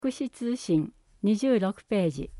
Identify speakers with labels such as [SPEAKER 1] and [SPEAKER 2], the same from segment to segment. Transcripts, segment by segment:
[SPEAKER 1] 福祉通信26ページ。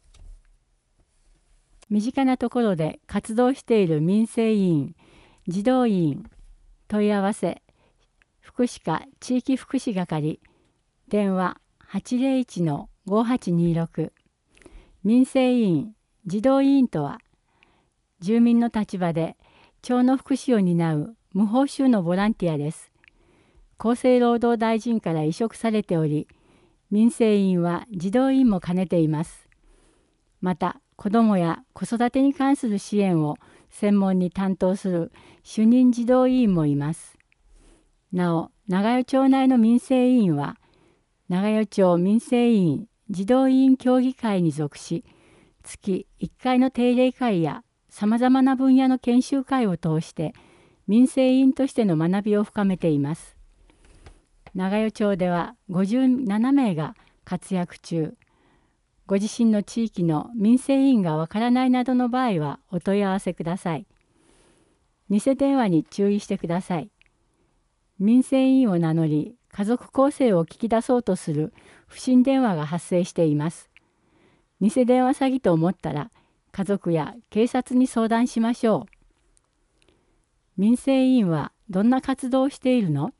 [SPEAKER 1] 身近なところで活動している民生委員、児童委員、問い合わせ、福祉課地域福祉係、電話801-5826。民生委員、児童委員とは、住民の立場で町の福祉を担う無報酬のボランティアです。厚生労働大臣から委嘱されており、民生委員は児童委員も兼ねています。また、子どもや子育てに関する支援を専門に担当する主任児童委員もいます。なお、長与町内の民生委員は、長与町民生委員児童委員協議会に属し、月1回の定例会やさまざまな分野の研修会を通して、民生委員としての学びを深めています。長与町では57名が活躍中。ご自身の地域の民生委員がわからないなどの場合はお問い合わせください。偽電話に注意してください。民生委員を名乗り、家族構成を聞き出そうとする不審電話が発生しています。偽電話詐欺と思ったら、家族や警察に相談しましょう。民生委員はどんな活動をしているの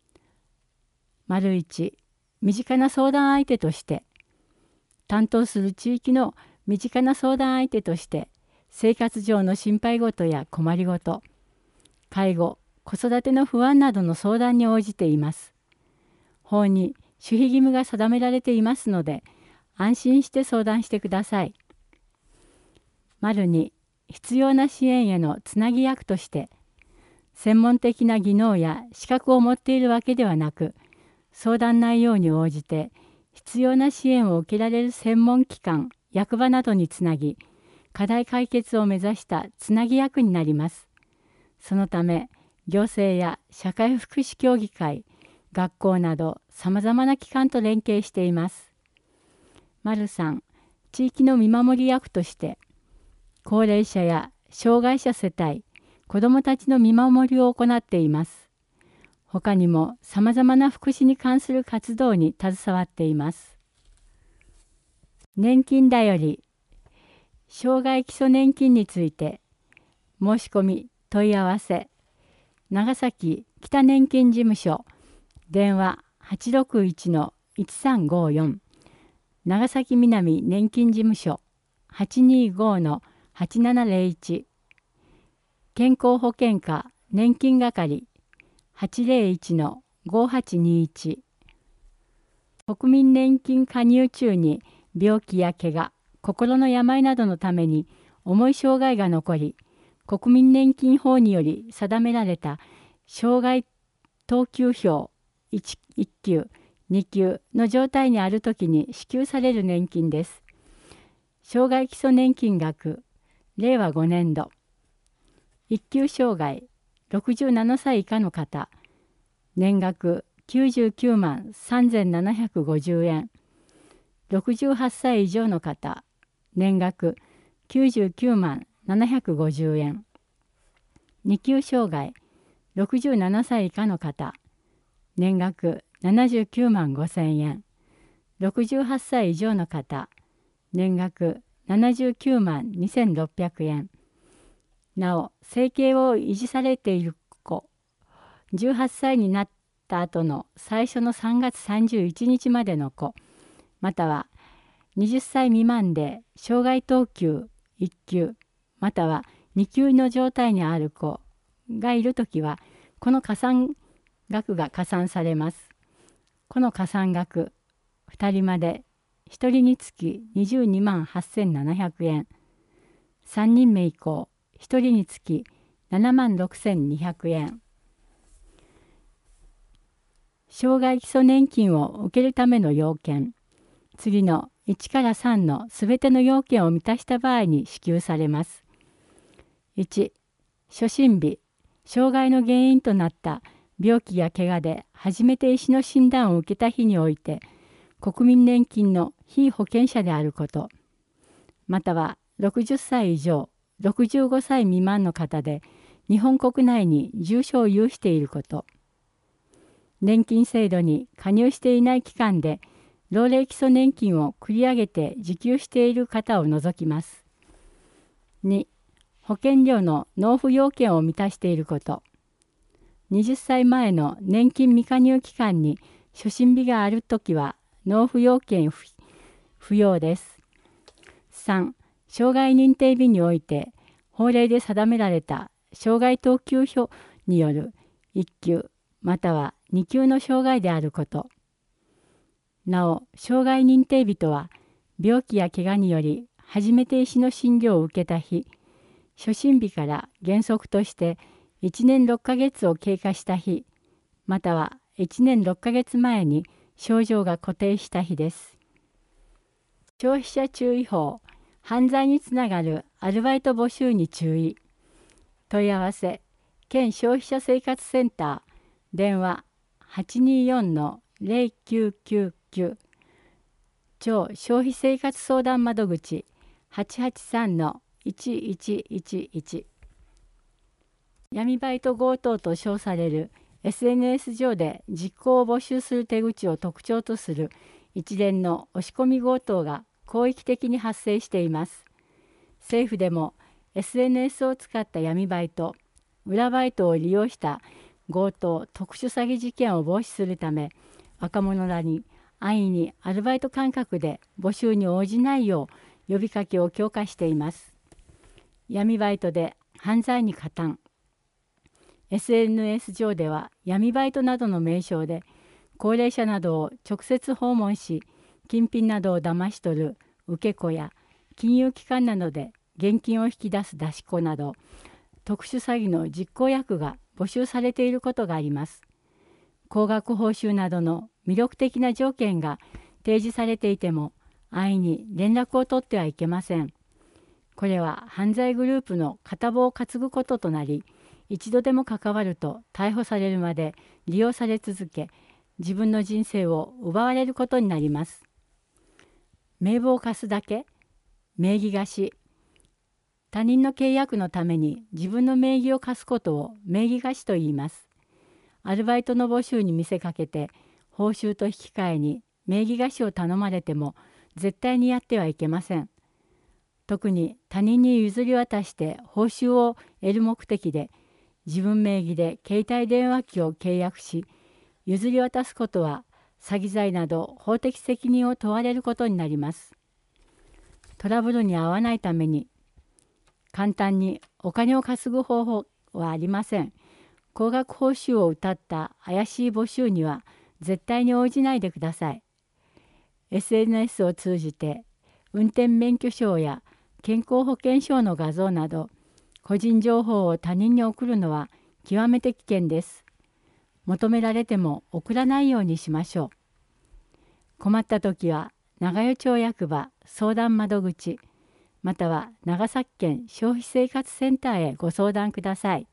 [SPEAKER 1] ？1、身近な相談相手として、担当する地域の身近な相談相手として、生活上の心配事や困りごと、介護、子育ての不安などの相談に応じています。法に守秘義務が定められていますので、安心して相談してください。2、必要な支援へのつなぎ役として、専門的な技能や資格を持っているわけではなく、相談内容に応じて必要な支援を受けられる専門機関、役場などにつなぎ、課題解決を目指したつなぎ役になります。そのため、行政や社会福祉協議会、学校などさまざまな機関と連携しています。3、地域の見守り役として、高齢者や障害者世帯、子どもたちの見守りを行っています。他にもさまざまな福祉に関する活動に携わっています。年金だより、障害基礎年金について、申し込み、問い合わせ、長崎北年金事務所、電話861-1354、長崎南年金事務所825-8701、健康保険課年金係801-5821。国民年金加入中に病気や怪我、心の病などのために重い障害が残り、国民年金法により定められた障害等級表 1級、2級の状態にあるときに支給される年金です。障害基礎年金額、令和5年度。1級障害、67歳以下の方、年額99万3750円。68歳以上の方、年額99万750円。2級障害、67歳以下の方、年額79万5000円。68歳以上の方、年額79万2600円。なお、生計を維持されている子、18歳になった後の最初の3月31日までの子、または20歳未満で障害等級1級、または2級の状態にある子がいるときは、この加算額が加算されます。この加算額、2人まで1人につき22万8700円、3人目以降、1人につき7万6200円。障害基礎年金を受けるための要件。次の1から3のすべての要件を満たした場合に支給されます。1、初診日、障害の原因となった病気や怪我で初めて医師の診断を受けた日において、国民年金の被保険者であること、または60歳以上、65歳未満の方で日本国内に住所を有していること、年金制度に加入していない期間で老齢基礎年金を繰り上げて受給している方を除きます。2、保険料の納付要件を満たしていること。20歳前の年金未加入期間に初診日があるときは納付要件不要です。3、障害認定日において法令で定められた障害等級表による1級または2級の障害であること。なお、障害認定日とは、病気や怪我により初めて医師の診療を受けた日、初診日から原則として1年6ヶ月を経過した日、または1年6ヶ月前に症状が固定した日です。消費者注意報、犯罪につながるアルバイト募集に注意。問い合わせ、県消費者生活センター、電話824-0999、町消費生活相談窓口883-1111。闇バイト強盗と称される SNS 上で実行を募集する手口を特徴とする一連の押し込み強盗が広域的に発生しています。政府でも SNS を使った闇バイト、裏バイトを利用した強盗・特殊詐欺事件を防止するため、若者らに安易にアルバイト感覚で募集に応じないよう呼びかけを強化しています。闇バイトで犯罪に加担。SNS 上では闇バイトなどの名称で高齢者などを直接訪問し、金品などを騙し取る受け子や金融機関などで現金を引き出す出し子など、特殊詐欺の実行役が募集されていることがあります。高額報酬などの魅力的な条件が提示されていても安易に連絡を取ってはいけません。これは犯罪グループの片棒を担ぐこととなり、一度でも関わると逮捕されるまで利用され続け、自分の人生を奪われることになります。名簿を貸すだけ、名義貸し。他人の契約のために自分の名義を貸すことを名義貸しと言います。アルバイトの募集に見せかけて報酬と引き換えに名義貸しを頼まれても絶対にやってはいけません。特に他人に譲り渡して報酬を得る目的で自分名義で携帯電話機を契約し譲り渡すことは詐欺罪など法的責任を問われることになります。トラブルに遭わないために簡単にお金を稼ぐ方法はありません。高額報酬を謳った怪しい募集には絶対に応じないでください。SNS を通じて運転免許証や健康保険証の画像など個人情報を他人に送るのは極めて危険です。求められても送らないようにしましょう。困った時は長与町役場相談窓口または長崎県消費生活センターへご相談ください。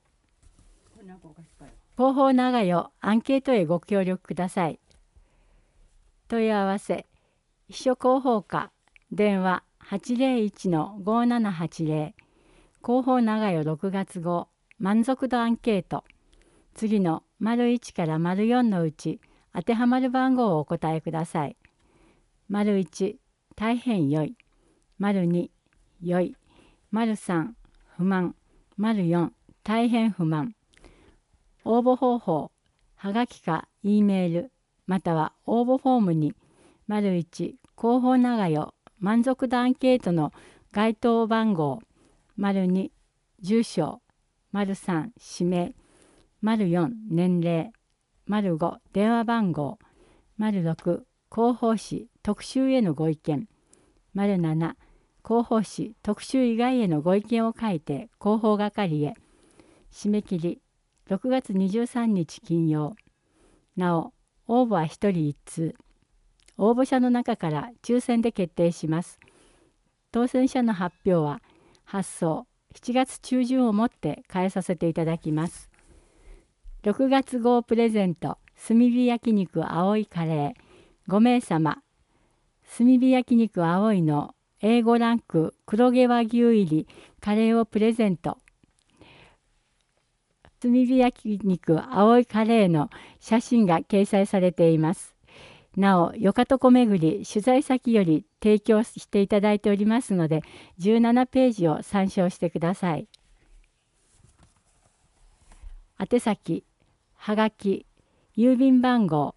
[SPEAKER 1] 広報長与アンケートへご協力ください。問い合わせ秘書広報課電話801-5780広報長与6月号満足度アンケート次の1から4のうち当てはまる番号をお答えください。1大変良い2良い3不満4大変不満。応募方法はがきか E メールまたは応募フォームに1広報長与満足度アンケートの該当番号2住所3氏名4年齢5電話番号6広報誌特集へのご意見7広報誌特集以外へのご意見を書いて広報係へ。締め切り6月23日金曜。なお応募は1人1通。応募者の中から抽選で決定します。当選者の発表は発送7月中旬をもって返させていただきます。6月号プレゼント炭火焼肉青いカレー5名様。炭火焼肉青いのA5ランク黒毛和牛入りカレーをプレゼント。炭火焼肉青いカレーの写真が掲載されています。 なお、よかとこ巡り取材先より提供していただいておりますので、17ページを参照してください。宛先、はがき、郵便番号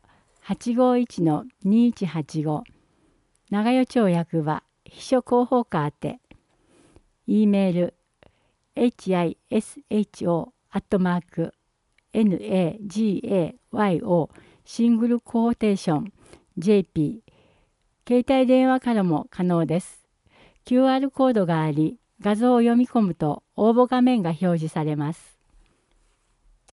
[SPEAKER 1] 851-2185、長与町役場秘書広報課宛て、E メール、hisho@nagayo シングルコーテーション JP、携帯電話からも可能です。QR コードがあり、画像を読み込むと応募画面が表示されます。